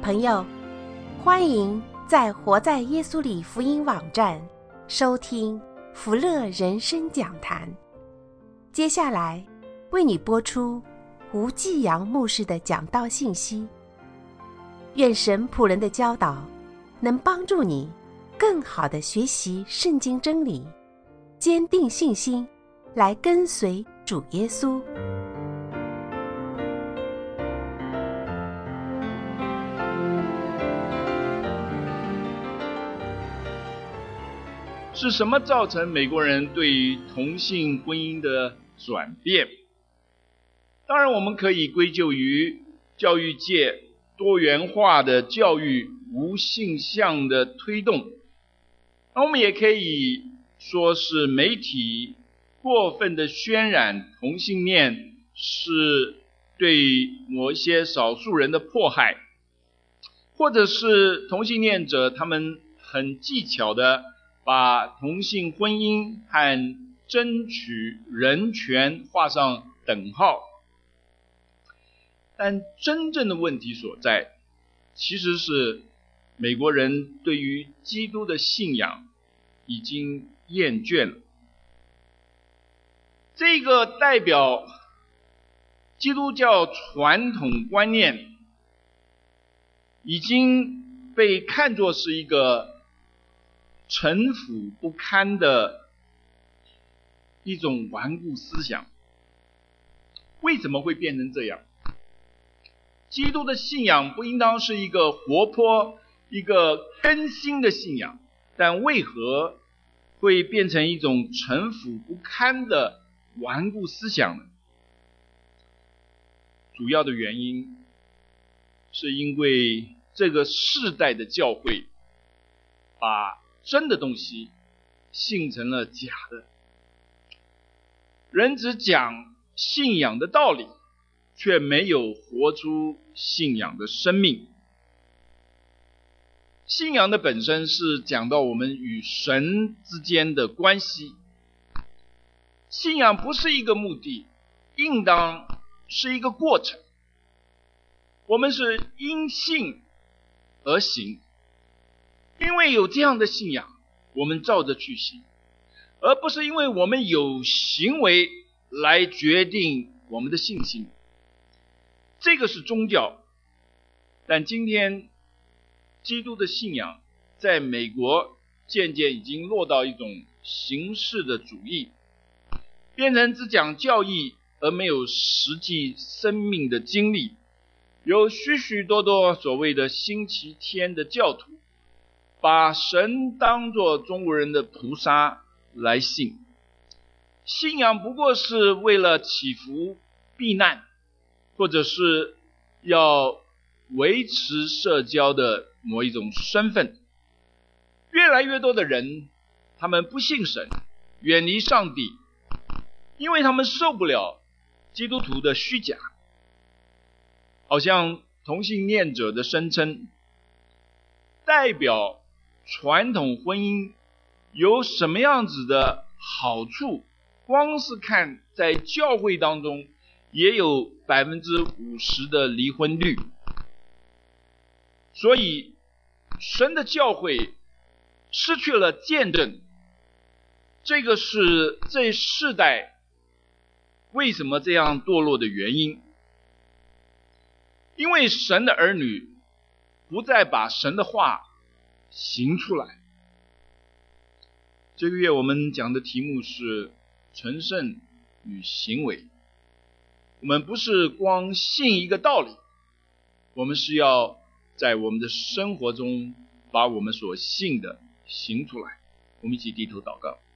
朋友，欢迎在活在耶稣里福音网站收听福乐人生讲坛。接下来为你播出吴继阳牧师的讲道信息。愿神仆人的教导能帮助你更好地学习圣经真理，坚定信心，来跟随主耶稣。 是什么造成美国人对于同性婚姻的转变？当然我们可以归咎于教育界多元化的教育无性向的推动，那我们也可以说是媒体过分的渲染同性恋是对某一些少数人的迫害，或者是同性恋者他们很技巧的把同性婚姻和争取人权画上等号。但真正的问题所在，其实是美国人对于基督的信仰已经厌倦了。这个代表基督教传统观念已经被看作是一个陈腐不堪的一种顽固思想。为什么会变成这样？基督的信仰不应当是一个活泼、一个更新的信仰，但为何会变成一种陈腐不堪的顽固思想呢？主要的原因是因为这个世代的教会把真的东西信成了假的。人只讲信仰的道理，却没有活出信仰的生命。信仰的本身是讲到我们与神之间的关系。信仰不是一个目的，应当是一个过程。我们是因信而行，因为有这样的信仰，我们照着去行，而不是因为我们有行为来决定我们的信心。这个是宗教，但今天基督的信仰在美国渐渐已经落到一种形式的主义，变成只讲教义而没有实际生命的经历。有许许多多所谓的星期天的教徒，把神当作中国人的菩萨来信，信仰不过是为了祈福避难，或者是要维持社交的某一种身份。越来越多的人，他们不信神，远离上帝，因为他们受不了基督徒的虚假。好像同性恋者的声称代表传统婚姻有什么样子的好处，光是看在教会当中也有 50% 的离婚率。所以神的教会失去了见证，这个是这世代为什么这样堕落的原因。因为神的儿女不再把神的话行出来。这个月我们讲的题目是成圣与行为。我们不是光信一个道理，我们是要在我们的生活中把我们所信的行出来。我们一起低头祷告。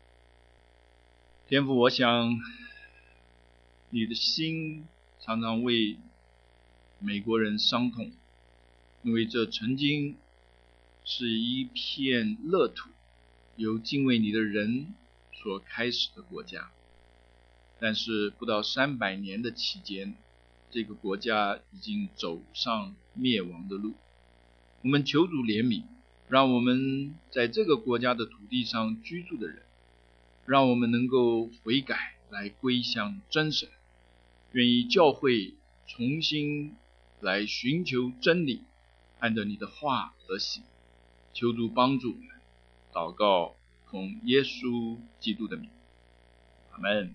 天父，我想你的心常常为美国人伤痛，因为这曾经是一片乐土，由敬畏你的人所开始的国家。但是不到300年的期间，这个国家已经走上灭亡的路。我们求主怜悯，让我们在这个国家的土地上居住的人，让我们能够悔改，来归向真神，愿意教会重新来寻求真理， 按照你的话而行。求主帮助我们，祷告奉耶稣基督的名，阿们。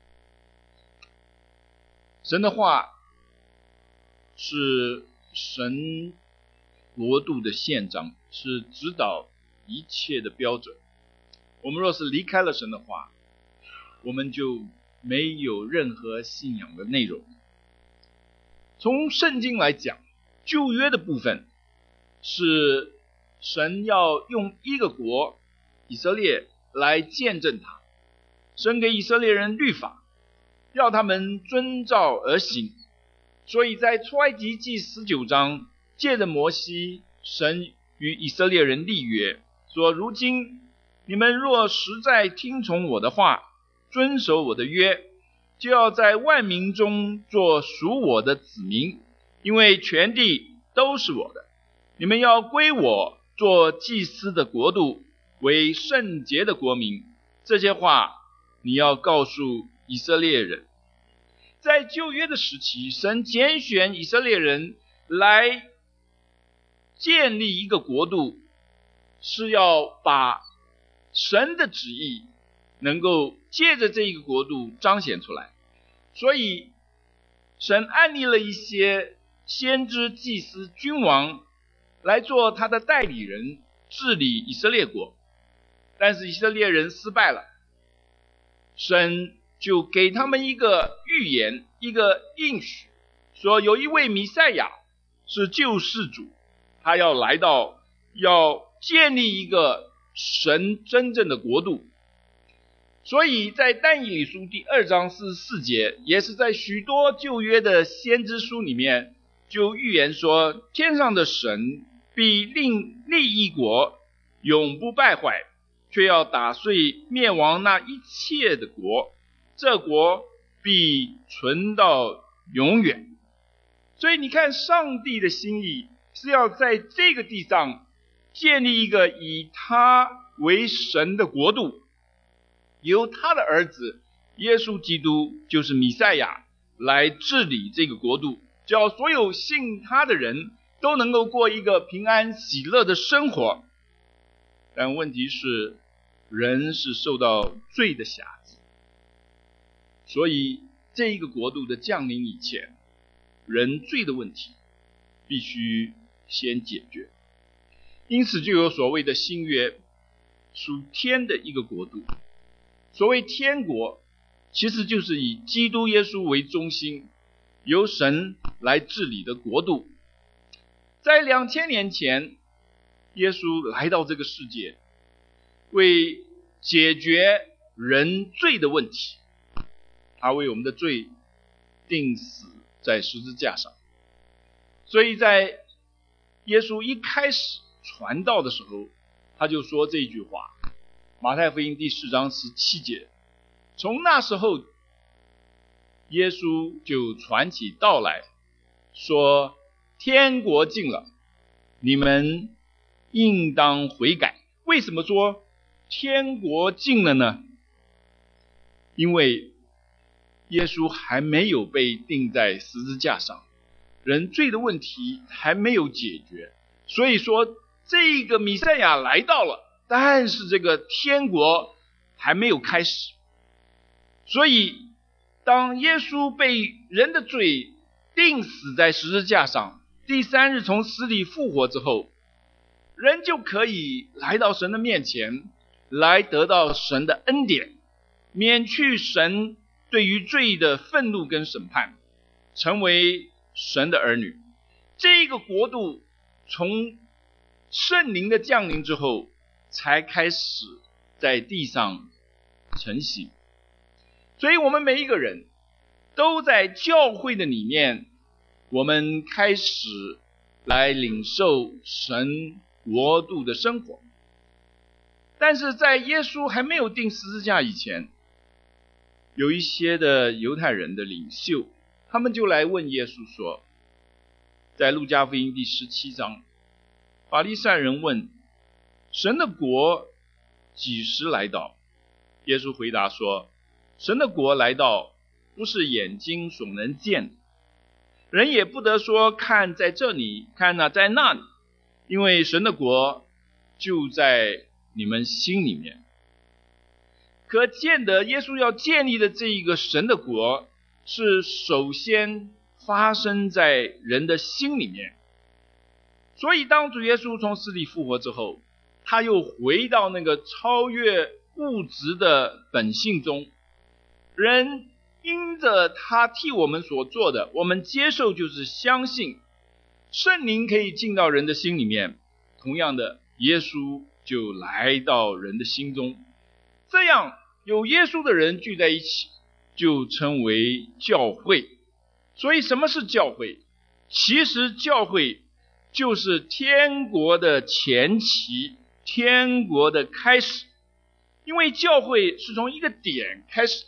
神的话是神国度的宪章，是指导一切的标准。我们若是离开了神的话，我们就没有任何信仰的内容。从圣经来讲，旧约的部分是神要用一个国以色列来见证他，神给以色列人律法，要他们遵照而行。所以在出埃及记19章，借着摩西，神与以色列人立约，说如今你们若实在听从我的话，遵守我的约，就要在万民中做属我的子民，因为全地都是我的。你们要归我做祭司的国度，为圣洁的国民。这些话你要告诉以色列人。在旧约的时期，神拣选以色列人来建立一个国度，是要把神的旨意能够借着这一个国度彰显出来。所以神安立了一些先知、祭司、君王来做他的代理人，治理以色列国。但是以色列人失败了，神就给他们一个预言，一个应许，说有一位弥赛亚是救世主，他要来到，要建立一个神真正的国度。所以在但以理书第2章44节，也是在许多旧约的先知书里面，就预言说，天上的神必另立一国，永不败坏，却要打碎灭亡那一切的国，这国必存到永远。所以你看，上帝的心意是要在这个地上建立一个以他为神的国度，由他的儿子耶稣基督，就是弥赛亚，来治理这个国度，叫所有信他的人都能够过一个平安喜乐的生活。但问题是，人是受到罪的辖制，所以这一个国度的降临以前，人罪的问题必须先解决。因此就有所谓的新约，属天的一个国度。所谓天国，其实就是以基督耶稣为中心，由神来治理的国度。在2000年前，耶稣来到这个世界，为解决人罪的问题，他为我们的罪钉死在十字架上。所以在耶稣一开始传道的时候，他就说这句话，马太福音第4章17节，从那时候耶稣就传起道来，说天国近了，你们应当悔改。为什么说天国近了呢？因为耶稣还没有被钉在十字架上，人罪的问题还没有解决，所以说这个弥赛亚来到了，但是这个天国还没有开始。所以当耶稣被人的罪钉死在十字架上，第3日从死里复活之后，人就可以来到神的面前，来得到神的恩典，免去神对于罪的愤怒跟审判，成为神的儿女。这个国度从圣灵的降临之后，才开始在地上成型。所以我们每一个人都在教会的里面，我们开始来领受神国度的生活。但是在耶稣还没有钉十字架以前，有一些的犹太人的领袖，他们就来问耶稣说，在路加福音第17章，法利赛人问，神的国几时来到？耶稣回答说，神的国来到，不是眼睛所能见的，人也不得说看在这里，看在那里， 因为神的国就在你们心里面。可见得耶稣要建立的这一个神的国，是首先发生在人的心里面。所以当主耶稣从死里复活之后，他又回到那个超越物质的本性中，人因着他替我们所做的，我们接受就是相信，圣灵可以进到人的心里面，同样的，耶稣就来到人的心中，这样有耶稣的人聚在一起，就称为教会。所以什么是教会？其实教会就是天国的前期，天国的开始。因为教会是从一个点开始。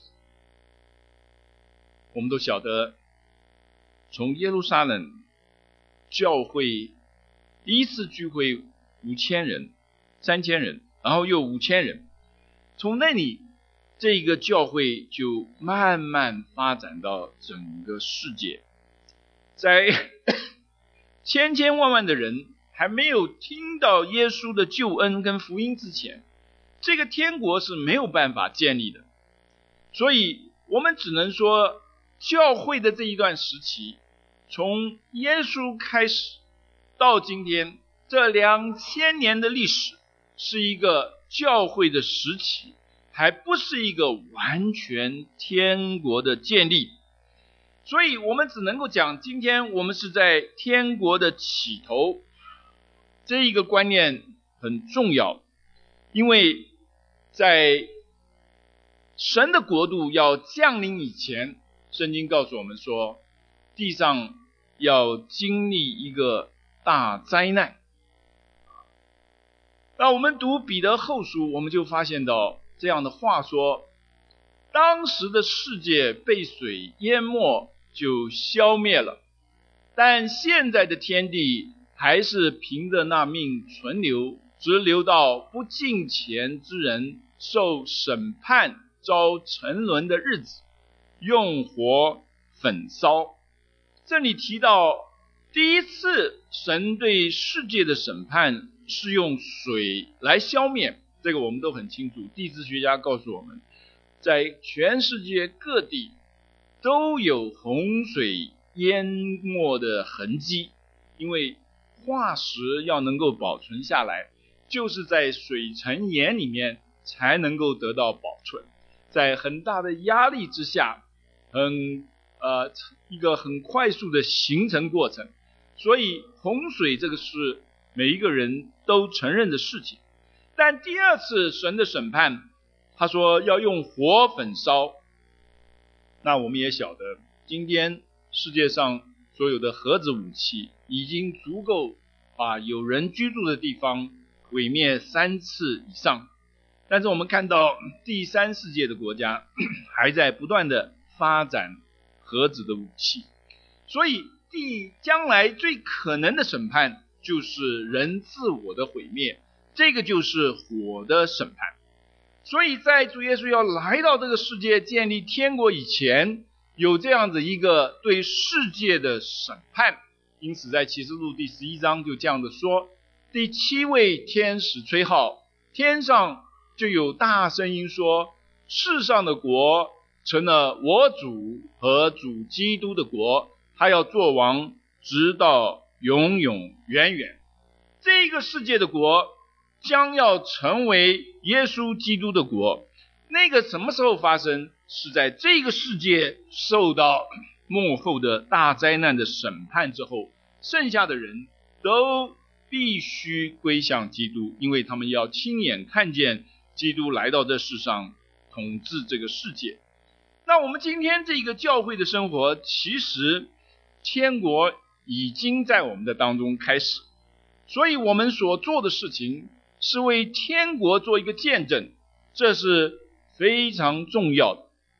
我们都晓得，从耶路撒冷教会第一次聚会5000人、3000人，然后又5000人，从那里这个教会就慢慢发展到整个世界。在千千万万的人还没有听到耶稣的救恩跟福音之前，这个天国是没有办法建立的。所以我们只能说，教会的这一段时期，从耶稣开始到今天，这2000年的历史是一个教会的时期，还不是一个完全天国的建立。所以我们只能够讲，今天我们是在天国的起头，这一个观念很重要。因为在神的国度要降临以前，圣经告诉我们说，地上要经历一个大灾难。那我们读彼得后书，我们就发现到这样的话说，当时的世界被水淹没就消灭了，但现在的天地还是凭着那命存留，直留到不敬虔之人受审判遭沉沦的日子，用火焚烧。这里提到第一次神对世界的审判是用水来消灭，这个我们都很清楚。地质学家告诉我们，在全世界各地都有洪水淹没的痕迹，因为化石要能够保存下来，就是在水层岩里面才能够得到保存。在很大的压力之下，一个很快速的形成过程。所以洪水这个是每一个人都承认的事情。但第二次神的审判，他说要用火焚烧。那我们也晓得，今天世界上所有的核子武器已经足够把有人居住的地方毁灭3次以上。但是我们看到第3世界的国家还在不断的发展核子的武器，所以将来最可能的审判就是人自我的毁灭，这个就是火的审判。所以在主耶稣要来到这个世界建立天国以前，有这样子一个对世界的审判。因此在启示录第11章就这样的说，第7位天使吹号，天上就有大声音说，世上的国成了我主和主基督的国，他要做王直到永永远远。这个世界的国将要成为耶稣基督的国。那个什么时候发生？是在这个世界受到末后的大灾难的审判之后，剩下的人都必须归向基督，因为他们要亲眼看见基督来到这世上统治这个世界。那我们今天这个教会的生活，其实天国已经在我们的当中开始，所以我们所做的事情是为天国做一个见证，这是非常重要的。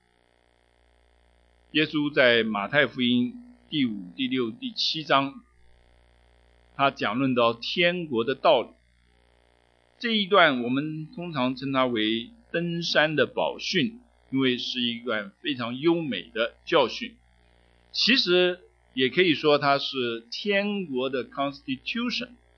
耶稣在马太福音第5、第6、第7章，他讲论到天国的道理。这一段我们通常称它为登山的宝训，因为是一段非常优美的教训。其实也可以说它是天国的 constitution，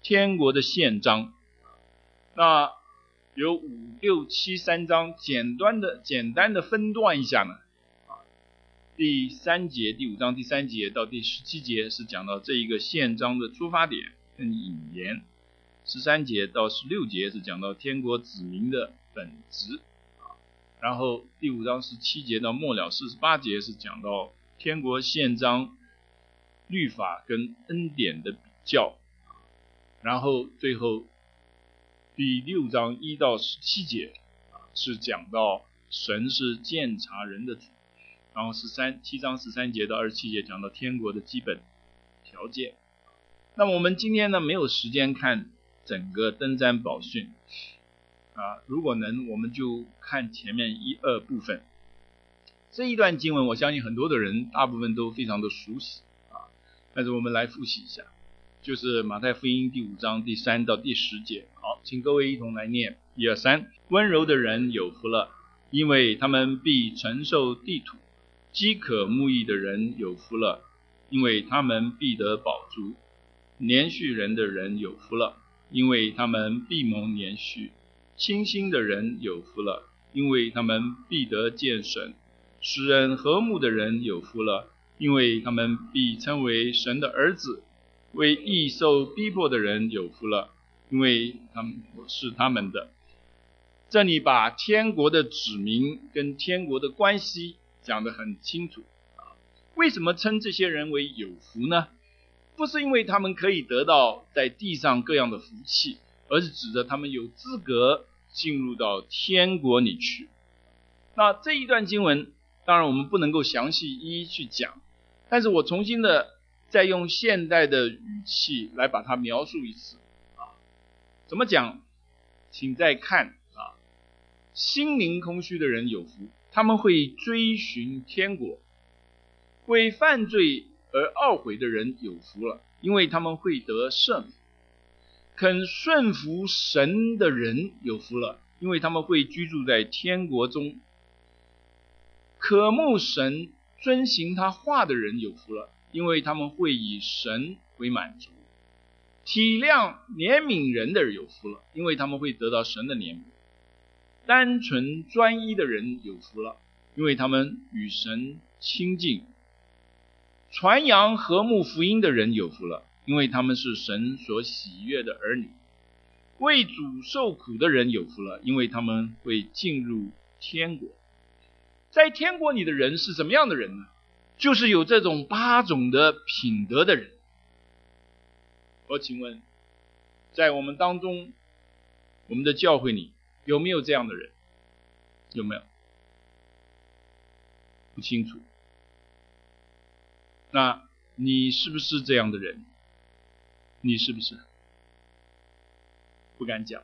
天国的宪章。那有5、6、7、3章，简单的分段一下呢。第3节、第5章第3节到第17节是讲到这一个宪章的出发点跟引言，13节到16节是讲到天国子民的本质，然后第5章17节到末了48节是讲到天国宪章律法跟恩典的比较，然后最后第6章1到17节是讲到神是鉴察人的主，然后7章13节到27节讲到天国的基本条件。那么我们今天呢没有时间看整个登山宝训如果能我们就看前面1、2部分。这一段经文我相信很多的人大部分都非常的熟悉但是我们来复习一下，就是马太福音第5章第3到第10节。好，请各位一同来念1、2、3。温柔的人有福了，因为他们必承受地土；饥渴慕义的人有福了，因为他们必得饱足；连续人的人有福了，因为他们必蒙连续；清心的人有福了，因为他们必得见神；使人和睦的人有福了，因为他们必称为神的儿子；为义受逼迫的人有福了，因为他们是他们的。这里把天国的指明跟天国的关系讲得很清楚为什么称这些人为有福呢？不是因为他们可以得到在地上各样的福气，而是指着他们有资格进入到天国里去。那这一段经文当然我们不能够详细一一去讲，但是我重新的再用现代的语气来把它描述一次怎么讲？请再看心灵空虚的人有福，他们会追寻天国；为犯罪而懊悔的人有福了，因为他们会得赦免；肯顺服神的人有福了，因为他们会居住在天国中；渴慕神遵行他话的人有福了，因为他们会以神为满足；体谅怜悯人的人有福了，因为他们会得到神的怜悯；单纯专一的人有福了，因为他们与神亲近；传扬和睦福音的人有福了，因为他们是神所喜悦的儿女；为主受苦的人有福了，因为他们会进入天国。在天国里的人是什么样的人呢？就是有这种8种的品德的人。我请问，在我们当中，我们的教会里有没有这样的人？有没有？不清楚。那你是不是这样的人？你是不是？不敢讲。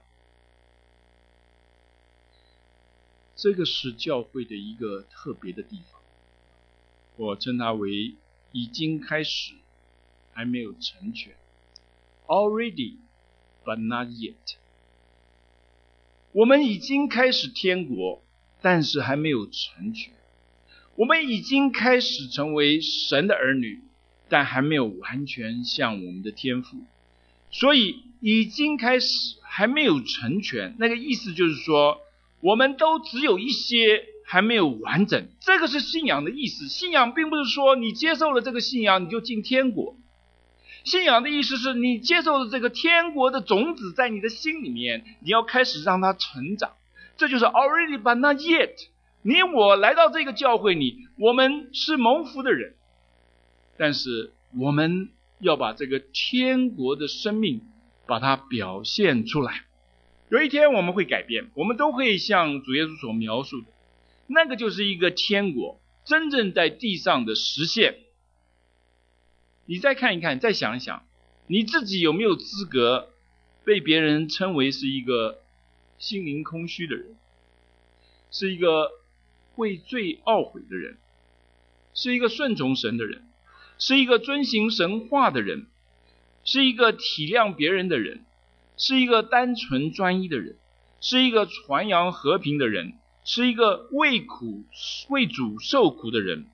这个是教会的一个特别的地方，我称它为已经开始，还没有成全。Already, but not yet。我们已经开始天国，但是还没有成全。我们已经开始成为神的儿女，但还没有完全像我们的天父。所以已经开始还没有成全，那个意思就是说我们都只有一些还没有完整。这个是信仰的意思。信仰并不是说你接受了这个信仰你就进天国，信仰的意思是你接受了这个天国的种子在你的心里面，你要开始让它成长。这就是 already but not yet。 你我来到这个教会里，我们是蒙福的人，但是我们要把这个天国的生命把它表现出来。有一天我们会改变，我们都会像主耶稣所描述的，那个就是一个天国真正在地上的实现。你再看一看，再想一想，你自己有没有资格被别人称为是一个心灵空虚的人，是一个为罪懊悔的人，是一个顺从神的人，是一个遵行神话的人，是一个体谅别人的人，是一个单纯专一的人，是一个传扬和平的人，是一个为主受苦的人。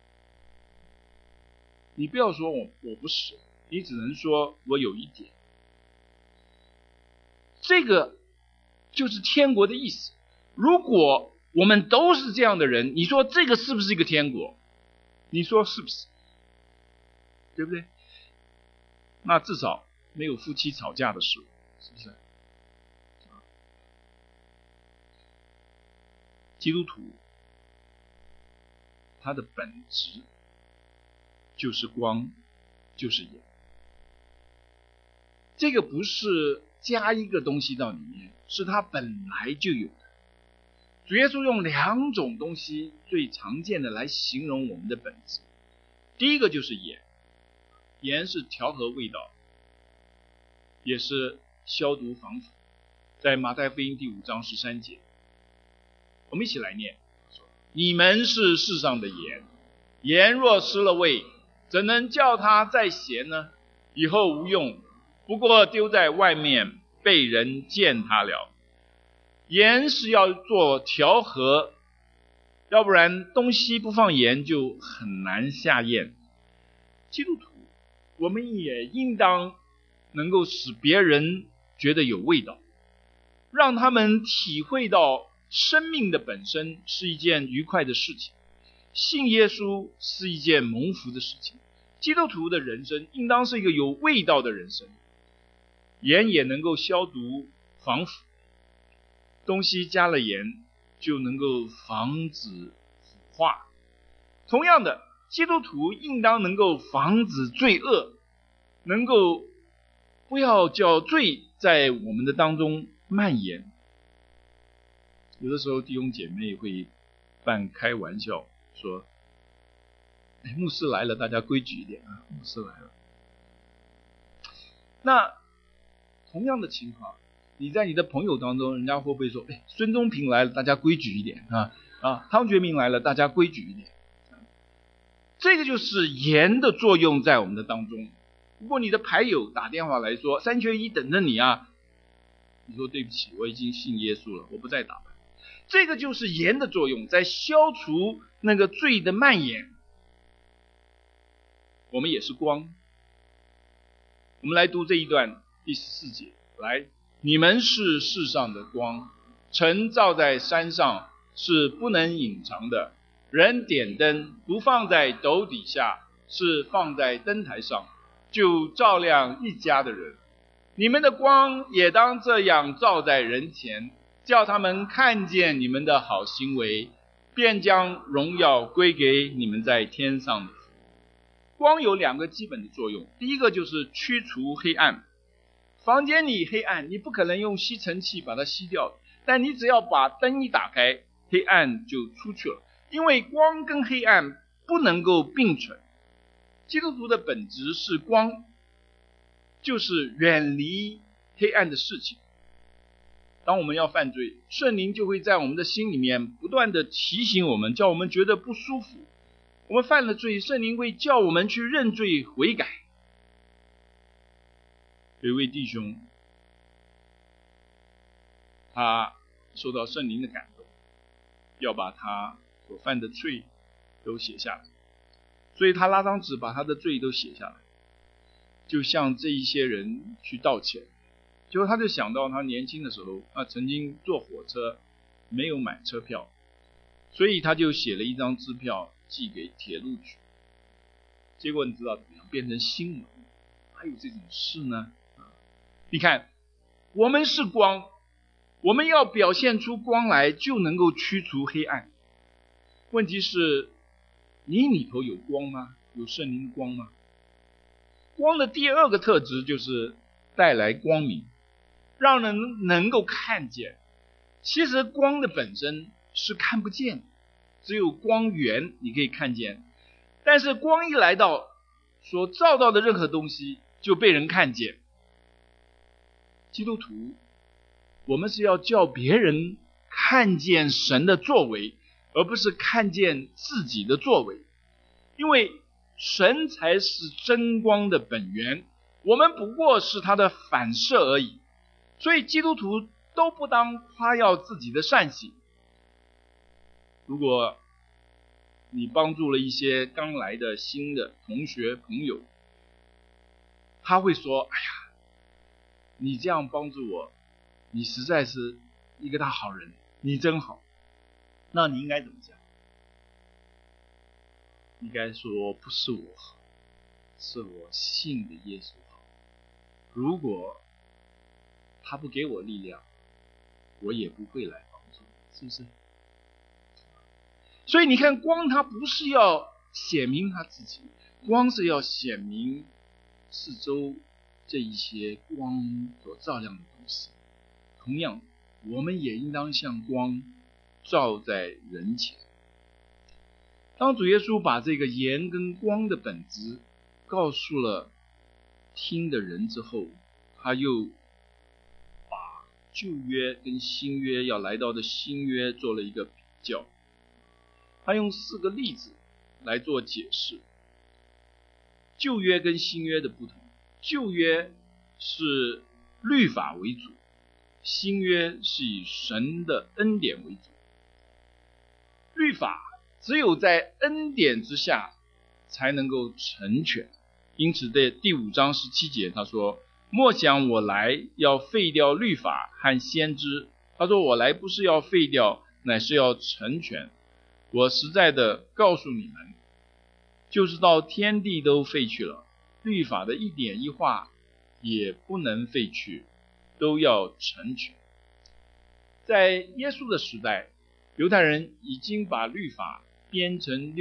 你不要说我不是，你只能说我有一点。 这个就是天国的意思。如果我们都是这样的人，你说这个是不是一个天国？你说是不是？对不对？那至少没有夫妻吵架的事，是不是？基督徒他的本质就是光，就是盐。这个不是加一个东西到里面，是它本来就有的。主耶稣用两种东西最常见的来形容我们的本质。第一个就是盐，盐是调和味道，也是消毒防腐。在马太福音第5章13节，我们一起来念：你们是世上的盐，盐若失了味，怎能叫它再咸呢？以后无用，不过丢在外面，被人践踏了。盐是要做调和，要不然东西不放盐就很难下咽。基督徒，我们也应当能够使别人觉得有味道，让他们体会到生命的本身是一件愉快的事情，信耶稣是一件蒙福的事情。基督徒的人生应当是一个有味道的人生。盐也能够消毒防腐，东西加了盐就能够防止腐化。同样的，基督徒应当能够防止罪恶，能够不要叫罪在我们的当中蔓延。有的时候弟兄姐妹会半开玩笑说，牧师来了，大家规矩一点啊，牧师来了。那同样的情况，你在你的朋友当中，人家会不会说，孙中平来了，大家规矩一点啊，汤觉明来了，大家规矩一点。这个就是盐的作用在我们的当中。如果你的牌友打电话来说3缺1等着你啊，你说对不起，我已经信耶稣了，我不再打牌。这个就是盐的作用，在消除那个罪的蔓延。我们也是光。我们来读这一段第14节，来，你们是世上的光，城照在山上是不能隐藏的。人点灯不放在斗底下，是放在灯台上，就照亮一家的人。你们的光也当这样照在人前，叫他们看见你们的好行为，便将荣耀归给你们在天上的父。光有2个基本的作用，第一个就是驱除黑暗。房间里黑暗，你不可能用吸尘器把它吸掉，但你只要把灯一打开，黑暗就出去了。因为光跟黑暗不能够并存。基督徒的本质是光，就是远离黑暗的事情。当我们要犯罪，圣灵就会在我们的心里面不断的提醒我们，叫我们觉得不舒服。我们犯了罪，圣灵会叫我们去认罪悔改。有一位弟兄，他受到圣灵的感动，要把他所犯的罪都写下来，所以他拉张纸把他的罪都写下来，就向这一些人去道歉。结果他就想到他年轻的时候，曾经坐火车没有买车票，所以他就写了一张支票寄给铁路局。结果你知道怎么样？变成新闻。还有这种事呢？你看，我们是光，我们要表现出光来，就能够驱除黑暗。问题是，你里头有光吗？有圣灵的光吗？光的第2个特质就是带来光明，让人能够看见。其实光的本身是看不见的，只有光源你可以看见。但是光一来到，所照到的任何东西就被人看见。基督徒，我们是要叫别人看见神的作为，而不是看见自己的作为。因为神才是真光的本源，我们不过是他的反射而已。所以基督徒都不当夸耀自己的善行。如果你帮助了一些刚来的新的同学朋友，他会说，哎呀，你这样帮助我， 你实在是一个大好人，你真好。那你应该怎么讲？应该说不是我好，是我信的耶稣好。如果他不给我力量，我也不会来帮助，是不是？所以你看，光他不是要显明他自己，光是要显明四周这一些光所照亮的东西。同样，我们也应当像光照在人前。当主耶稣把这个盐跟光的本质告诉了听的人之后，他又把旧约跟新约要来到的新约做了一个比较。他用4个例子来做解释旧约跟新约的不同。旧约是律法为主，新约是以神的恩典为主。律法只有在恩典之下才能够成全，因此在第5章17节他说，莫想我来要废掉律法和先知，他说我来不是要废掉，乃是要成全。我实在的告诉你们，就是到天地都废去了，律法的一点一画也不能废去，都要成全。在耶稣的时代，犹太人已经把律法编成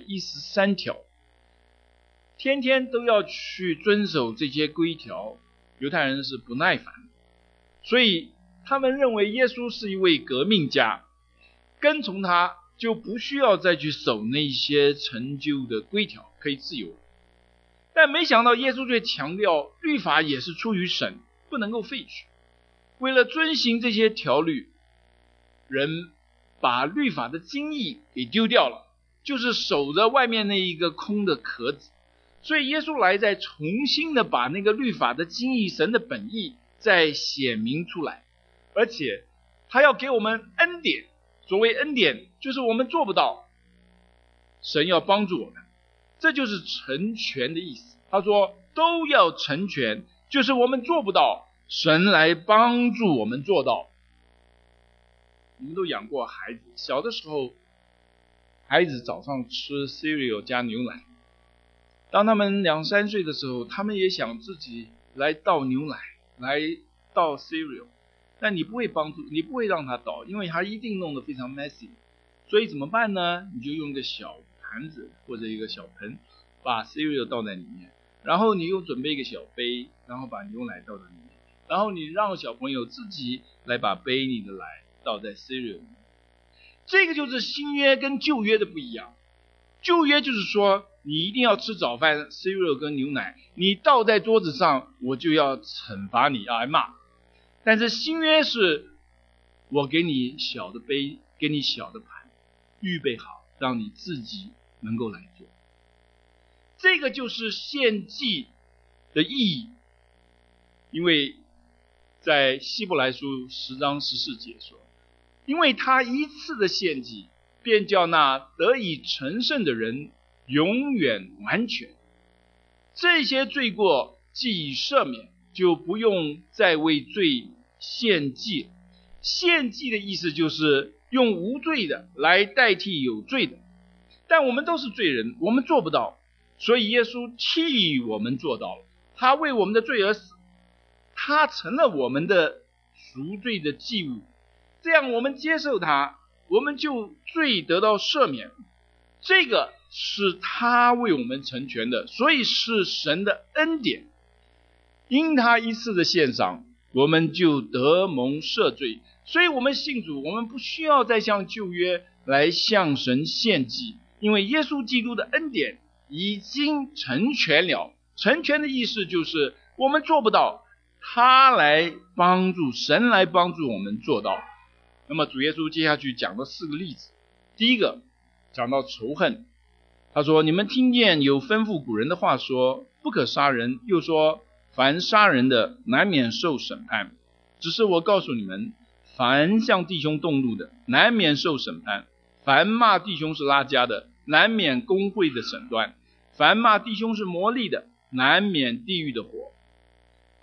613条，天天都要去遵守这些规条，犹太人是不耐烦，所以他们认为耶稣是一位革命家，跟从他就不需要再去守那些陈旧的规条，可以自由。但没想到耶稣却强调，律法也是出于神，不能够废去。为了遵行这些条律，人把律法的精义给丢掉了，就是守着外面那一个空的壳子。所以耶稣来再重新的把那个律法的精义，神的本意再显明出来，而且他要给我们恩典。所谓恩典，就是我们做不到，神要帮助我们，这就是成全的意思。他说都要成全，就是我们做不到，神来帮助我们做到。你们都养过孩子，小的时候孩子早上吃 cereal 加牛奶，当他们2-3岁的时候，他们也想自己来倒牛奶，来倒 cereal，但你不会帮助，你不会让他倒，因为他一定弄得非常 messy。 所以怎么办呢？你就用一个小盘子或者一个小盆，把 cereal 倒在里面，然后你又准备一个小杯，然后把牛奶倒在里面，然后你让小朋友自己来把杯里的奶倒在 cereal 里面。这个就是新约跟旧约的不一样。旧约就是说你一定要吃早饭 cereal 跟牛奶，你倒在桌子上我就要惩罚你，要挨骂。但是新约是我给你小的杯，给你小的盘，预备好让你自己能够来做。这个就是献祭的意义。因为在希伯来书10章14节说，因为他一次的献祭便叫那得以成圣的人永远完全，这些罪过既已赦免，就不用再为罪献祭。献祭的意思就是用无罪的来代替有罪的，但我们都是罪人，我们做不到，所以耶稣替我们做到了。他为我们的罪而死，他成了我们的赎罪的祭物，这样我们接受他，我们就罪得到赦免。这个是他为我们成全的，所以是神的恩典。因他一次的献上，我们就得蒙赦罪。所以我们信主，我们不需要再像旧约来向神献祭，因为耶稣基督的恩典已经成全了。成全的意思就是我们做不到，他来帮助，神来帮助我们做到。那么主耶稣接下去讲了4个例子。第一个讲到仇恨，他说你们听见有吩咐古人的话说不可杀人，又说凡杀人的难免受审判。只是我告诉你们，凡向弟兄动怒的难免受审判，凡骂弟兄是拉加的难免公会的审断，凡骂弟兄是魔力的难免地狱的火。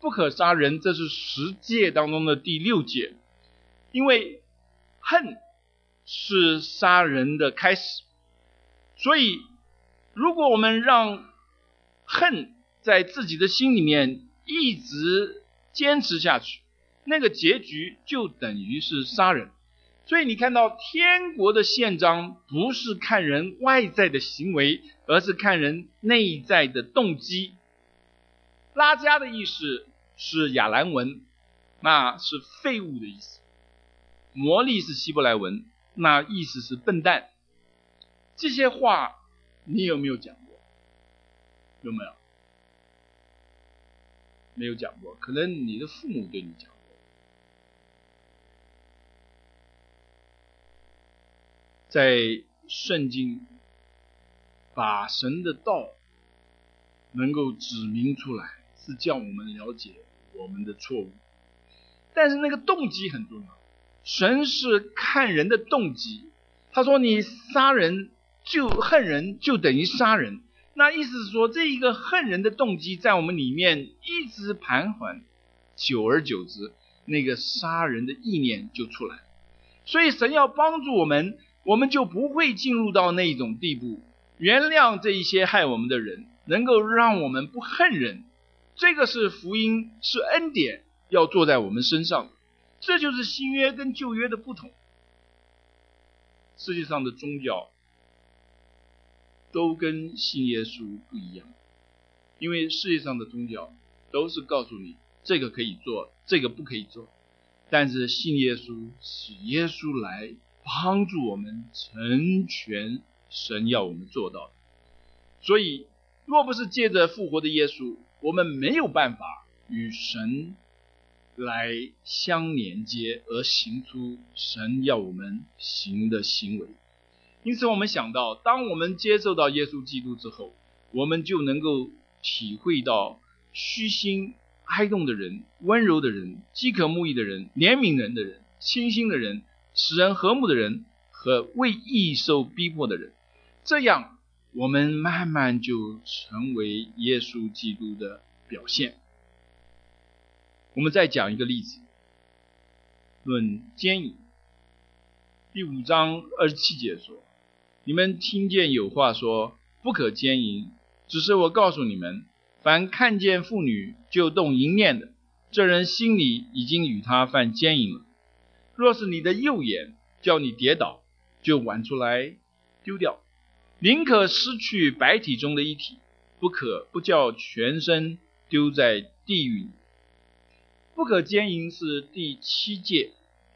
不可杀人，这是10诫当中的第6诫。因为恨是杀人的开始，所以如果我们让恨在自己的心里面一直坚持下去，那个结局就等于是杀人。所以你看到天国的宪章不是看人外在的行为，而是看人内在的动机。拉加的意思是亚兰文，那是废物的意思。魔力是希伯来文，那意思是笨蛋。这些话你有没有讲过？有没有？没有讲过，可能你的父母对你讲过。在圣经把神的道能够指明出来，是叫我们了解我们的错误，但是那个动机很重要。神是看人的动机，他说你杀人就恨人就等于杀人，那意思是说这一个恨人的动机在我们里面一直盘桓，久而久之那个杀人的意念就出来。所以神要帮助我们，我们就不会进入到那种地步，原谅这一些害我们的人，能够让我们不恨人。这个是福音，是恩典要做在我们身上。这就是新约跟旧约的不同。世界上的宗教都跟信耶稣不一样，因为世界上的宗教都是告诉你这个可以做，这个不可以做，但是信耶稣是耶稣来帮助我们成全神要我们做到的。所以若不是借着复活的耶稣，我们没有办法与神来相连接，而行出神要我们行的行为。因此我们想到，当我们接受到耶稣基督之后，我们就能够体会到虚心哀痛的人、温柔的人、饥渴慕义的人、怜悯人的人、清心的人、使人和睦的人和为义受逼迫的人。这样我们慢慢就成为耶稣基督的表现。我们再讲一个例子，论奸淫。第5章27节说，你们听见有话说不可奸淫，只是我告诉你们，凡看见妇女就动淫念的，这人心里已经与他犯奸淫了。若是你的右眼叫你跌倒，就剜出来丢掉，宁可失去百体中的一体，不可不叫全身丢在地狱里。不可奸淫是第7诫。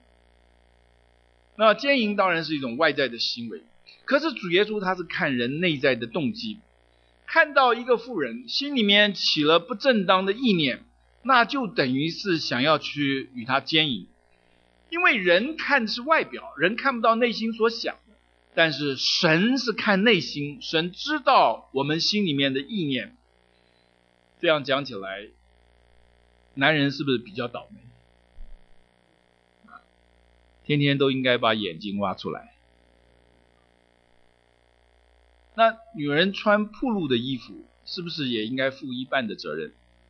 那奸淫当然是一种外在的行为，可是主耶稣他是看人内在的动机。看到一个妇人心里面起了不正当的意念，那就等于是想要去与他奸淫。因为人看的是外表，人看不到内心所想的，但是神是看内心，神知道我们心里面的意念。这样讲起来，男人是不是比较倒霉？天天都应该把眼睛挖出来。那女人穿暴露的衣服，是不是也应该负一半的责任？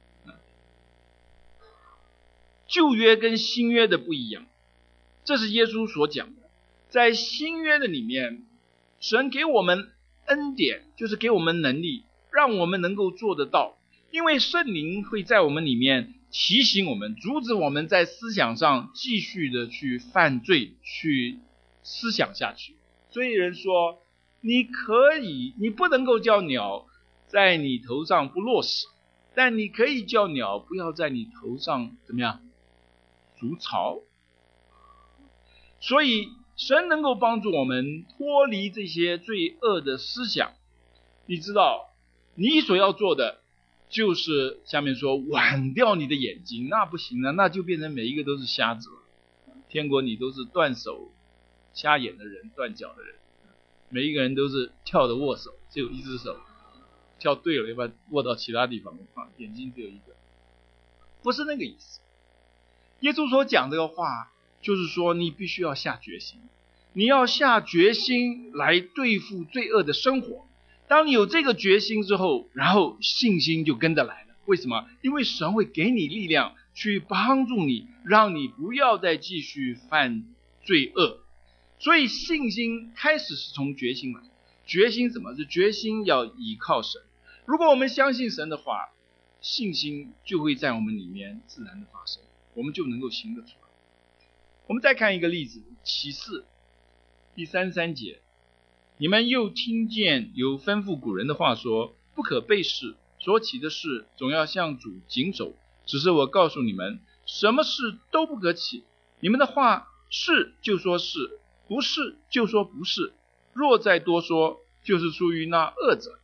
旧约跟新约的不一样，这是耶稣所讲的。在新约的里面，神给我们恩典，就是给我们能力，让我们能够做得到。因为圣灵会在我们里面提醒我们，阻止我们在思想上继续的去犯罪，去思想下去。所以人说，你不能够叫鸟在你头上不落屎，但你可以叫鸟不要在你头上怎么样筑巢。所以神能够帮助我们脱离这些罪恶的思想。你知道你所要做的就是下面说剜掉你的眼睛，那不行了，那就变成每一个都是瞎子了。天国你都是断手瞎眼的人，断脚的人，每一个人都是跳的握手，只有一只手，跳对了要不然握到其他地方，眼睛只有一个，不是那个意思。耶稣所讲这个话就是说，你必须要下决心，你要下决心来对付罪恶的生活。当你有这个决心之后，然后信心就跟着来了。 为什么？因为神会给你力量去帮助你，让你不要再继续犯罪恶。所以信心开始是从决心来。决心怎么？是决心要依靠神。如果我们相信神的话，信心就会在我们里面自然的发生，我们就能够行得出来。我们再看一个例子，启示第33节，你们又听见有吩咐古人的话说，不可背誓，所起的事总要向主谨守。只是我告诉你们，什么事都不可起。你们的话是就说是，不是就说不是。若再多说，就是出于那恶者。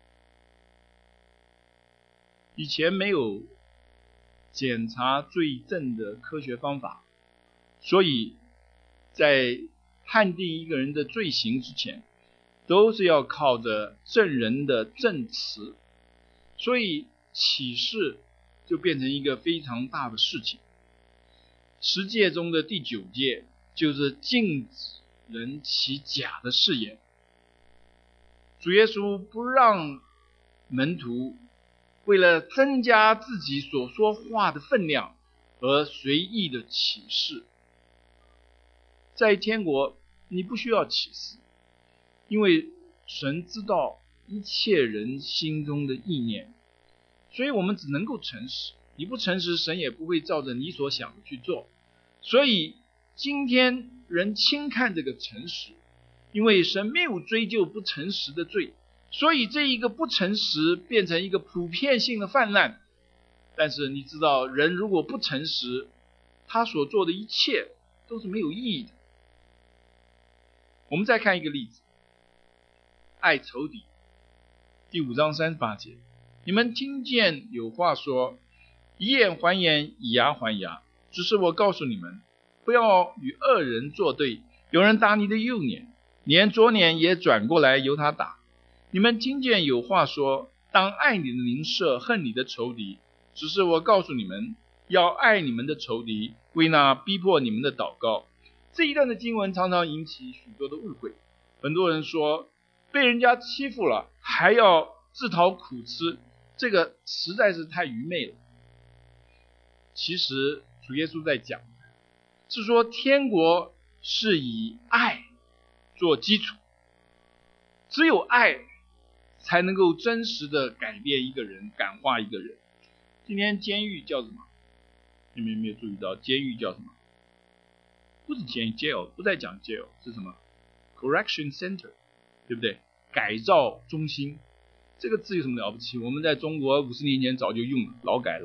以前没有检查罪证的科学方法，所以在判定一个人的罪行之前，都是要靠着证人的证词，所以起誓就变成一个非常大的事情。十诫中的第9诫就是禁止人起假的誓言。主耶稣不让门徒为了增加自己所说话的分量而随意的起誓。在天国你不需要起誓，因为神知道一切人心中的意念，所以我们只能够诚实。你不诚实，神也不会照着你所想的去做。所以今天人轻看这个诚实，因为神没有追究不诚实的罪，所以这一个不诚实变成一个普遍性的泛滥。但是你知道，人如果不诚实，他所做的一切都是没有意义的。我们再看一个例子，爱仇敌第5章38节，你们听见有话说，以眼还眼，以牙还牙。只是我告诉你们，不要与恶人作对。有人打你的右脸，连左脸也转过来由他打。你们听见有话说，当爱你的邻舍，恨你的仇敌。只是我告诉你们，要爱你们的仇敌，为那逼迫你们的祷告。这一段的经文常常引起许多的误会。很多人说，被人家欺负了还要自讨苦吃，这个实在是太愚昧了。其实主耶稣在讲，是说天国是以爱做基础，只有爱才能够真实的改变一个人，感化一个人。今天监狱叫什么？你们有没有注意到监狱叫什么？不是监狱 jail， 不再讲 jail， 是什么？ correction center， 对不对？改造中心。这个字有什么了不起？我们在中国50年前早就用了，劳改。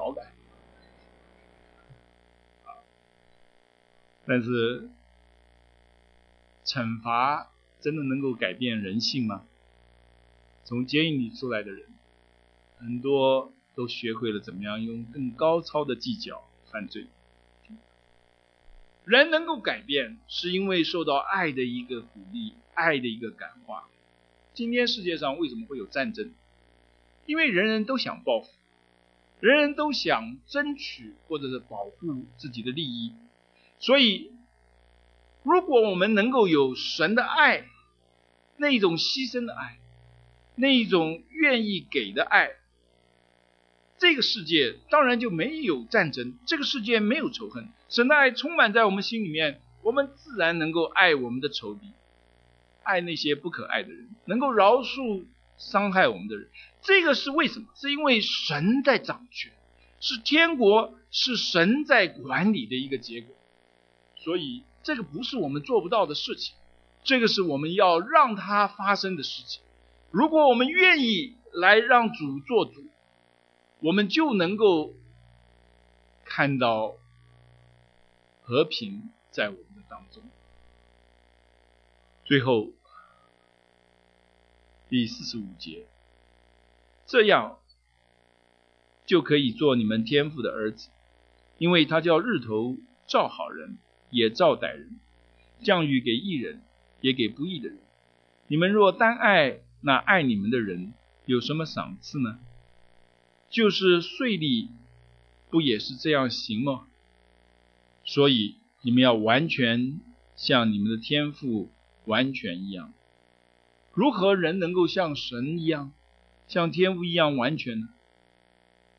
但是惩罚真的能够改变人性吗？从监狱里出来的人，很多都学会了怎么样用更高超的技巧犯罪。人能够改变，是因为受到爱的一个鼓励，爱的一个感化。今天世界上为什么会有战争？因为人人都想报复，人人都想争取或者是保护自己的利益。所以如果我们能够有神的爱，那一种牺牲的爱，那一种愿意给的爱，这个世界当然就没有战争，这个世界没有仇恨。神的爱充满在我们心里面，我们自然能够爱我们的仇敌，爱那些不可爱的人，能够饶恕伤害我们的人。这个是为什么？是因为神在掌权，是天国，是神在管理的一个结果。所以这个不是我们做不到的事情，这个是我们要让它发生的事情。如果我们愿意来让主做主，我们就能够看到和平在我们的当中。最后第45节，这样就可以做你们天父的儿子，因为他叫日头照好人，也照歹人，降雨给义人，也给不义的人。你们若单爱那爱你们的人，有什么赏赐呢？就是税吏不也是这样行吗？所以你们要完全像你们的天父完全一样。如何人能够像神一样，像天父一样完全呢？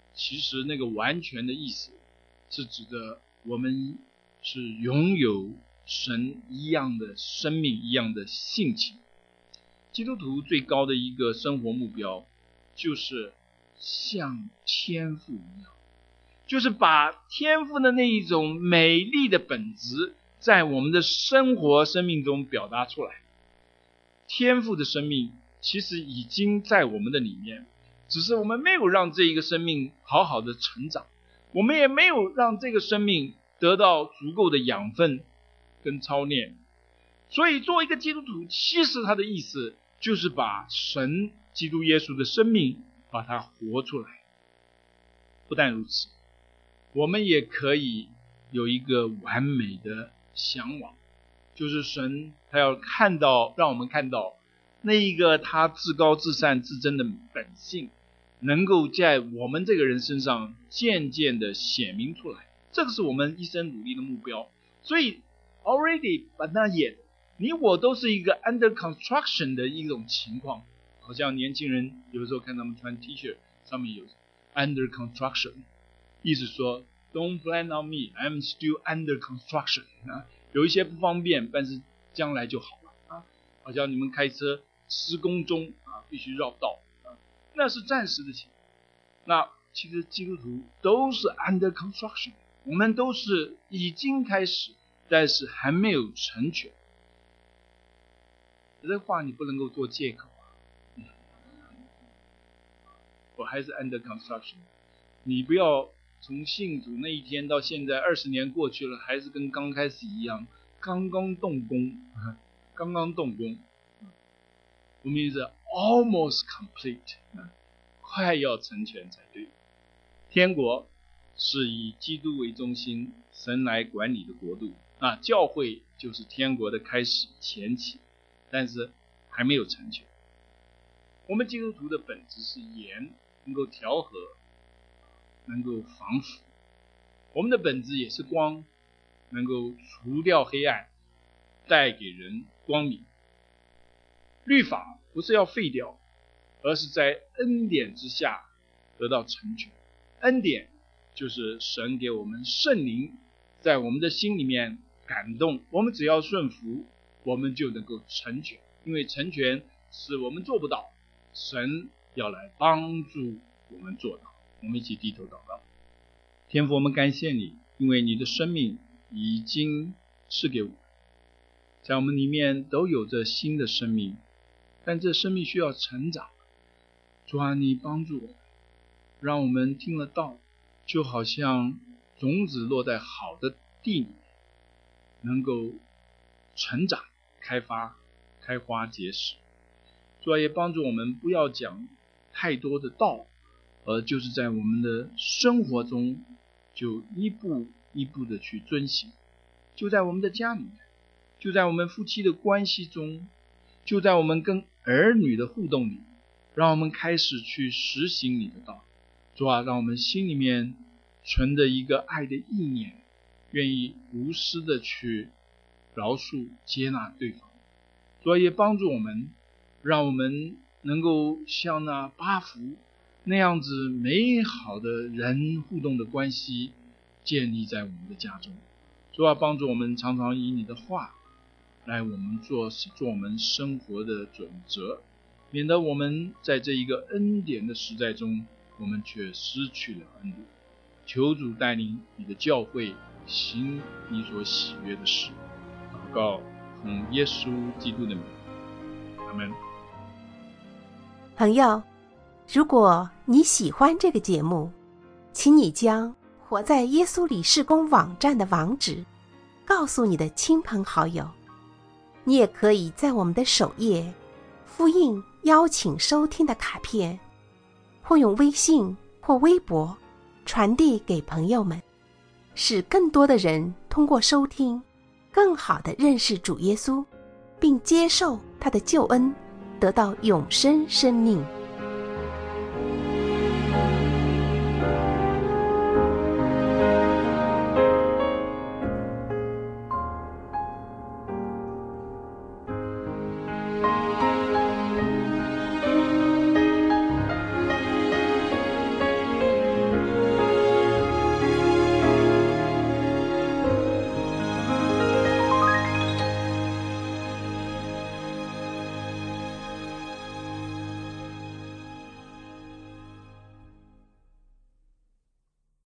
其实那个完全的意思是指的我们是拥有神一样的生命，一样的性情。基督徒最高的一个生活目标就是像天父一样，就是把天父的那一种美丽的本质在我们的生命中表达出来。天父的生命其实已经在我们的里面，只是我们没有让这一个生命好好的成长，我们也没有让这个生命得到足够的养分跟操练。所以作为一个基督徒，其实他的意思就是把神基督耶稣的生命把它活出来。不但如此，我们也可以有一个完美的向往，就是神他要让我们看到那一个他至高至善至真的本性能够在我们这个人身上渐渐的显明出来，这个是我们一生努力的目标。所以 already but not yet， 你我都是一个 under construction 的一种情况。好像年轻人有时候看他们穿 T 恤上面有 under construction， 意思说 don't plan on me, I'm still under construction，有一些不方便，但是将来就好了。好像你们开车施工中必须绕道，那是暂时的情况。那其实基督徒都是 under construction， 我们都是已经开始，但是还没有成全。这话你不能够做借口我还是 under construction。 你不要从信主那一天到现在20年过去了，还是跟刚开始一样，刚刚动工。我们是 almost complete， 快要成全才对。天国是以基督为中心，神来管理的国度。教会就是天国的开始前期，但是还没有成全。我们基督徒的本质是盐，能够调和，能够防腐。我们的本质也是光，能够除掉黑暗，带给人光明。律法不是要废掉，而是在恩典之下得到成全。恩典就是神给我们圣灵在我们的心里面感动，我们只要顺服，我们就能够成全。因为成全是我们做不到，神要来帮助我们做到。我们一起低头祷告。天父，我们感谢你，因为你的生命已经赐给我们，在我们里面都有着新的生命，但这生命需要成长。主啊，你帮助我们，让我们听了道，就好像种子落在好的地里，能够成长、开发、开花结实。主啊，也帮助我们不要讲太多的道，而就是在我们的生活中就一步一步的去遵行，就在我们的家里面，就在我们夫妻的关系中，就在我们跟儿女的互动里，让我们开始去实行你的道。主啊，让我们心里面存着一个爱的意念，愿意无私的去饶恕接纳对方。主啊，也帮助我们，让我们能够像那8福那样子美好的人互动的关系建立在我们的家中。主啊，帮助我们常常以你的话来我们做我们生活的准则，免得我们在这一个恩典的时代中，我们却失去了恩典。求主带领你的教会行你所喜悦的事。祷告奉耶稣基督的名，阿们。 朋友，如果你喜欢这个节目，请你将活在耶稣里事工网站的网址告诉你的亲朋好友。你也可以在我们的首页复印邀请收听的卡片，或用微信或微博传递给朋友们，使更多的人通过收听更好地认识主耶稣，并接受他的救恩，得到永生生命。